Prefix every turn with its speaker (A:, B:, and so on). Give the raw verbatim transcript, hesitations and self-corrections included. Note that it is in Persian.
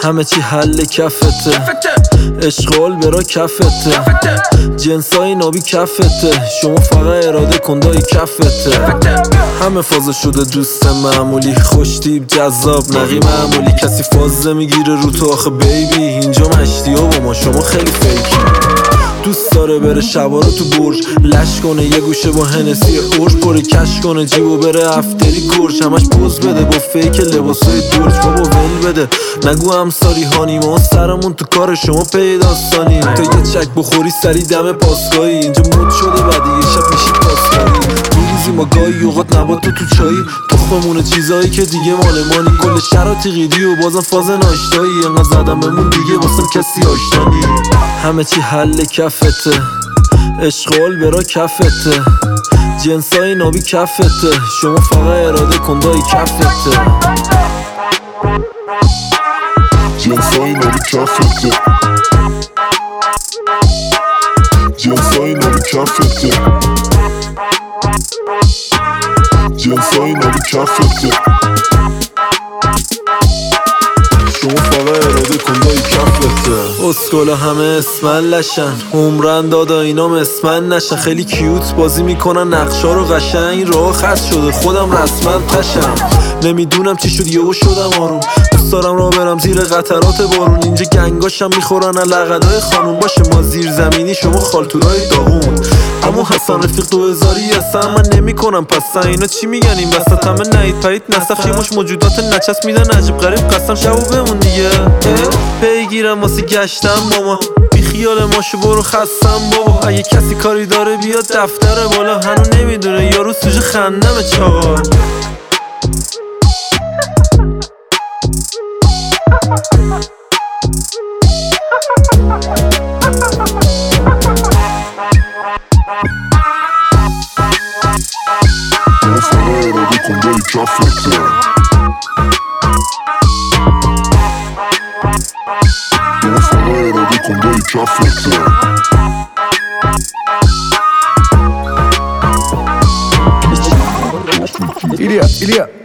A: همه چی حل کفته، اشغال برا کفته، جنسای نابی کفته، شما فقط اراده کندای کفته. همه فاز شده دوست معمولی، خوش تیپ جذاب نقی معمولی، کسی فازه میگیره رو تو آخه بیبی، اینجا مشتی ها با ما شما خیلی فیکی. دوست داره بره شبا رو تو برج لش کنه، یه گوشه با هنسی اورش پره کش کنه، جیبو بره افتری گرش، همش پوز بده با فیک لباسای دورج. بابا ول بده نگو همساری هانی، ما سرمون تو کار شما پیداستانی. تا یه چک بخوری سری دم پاسگاهی، اینجا مود شده بعد یه شب میشید پاسگاهی. میریزی ما گاهی اوقات نبات تو تو چایی، تخممونه چیزایی که دیگه مال مانی، کل شراتی قیدی و بازم فاز ناشتایی، انقدر زدم بمون دیگه واسم کسی آشنانی. همه چی حل کفته، اشغال برا کفته، جنسای نابی کفته، شما فقط اراده کندای کفته.
B: جنسای نابی کفته، جنسای نابی کفته، جنسای نابی کفته، شما فقط اراده کندای کفته.
A: اسکولا همه اسمن لشن، عمرن دادا اینا مسمن نشن، خیلی کیوت بازی میکنن نقشا رو قشنگ، راه خط شده خودم رسمن تشم. نمیدونم چی شد یهو شدم آروم، دوست دارم را برم زیر قطرات بارون، اینجا گنگاشم میخورن لقدای خانون، باشه ما زیر زمینی شما خالتورای داغون. اما حسن رفیق دو هزاری هستن من نمی کنم پسن، اینا چی میگن این وسط همه نهید پرید نسخ، یه مش موجودات نچست میدن عجیب غریب قسم شبو بمون دیگه. پیگیرم واسه گشتم ماما بی خیال ماشو برو خستم بابا، اگه کسی کاری داره بیاد دفتر بالا، هنو نمیدونه یارو سوژه خندم چاقال.
C: Илья, Илья.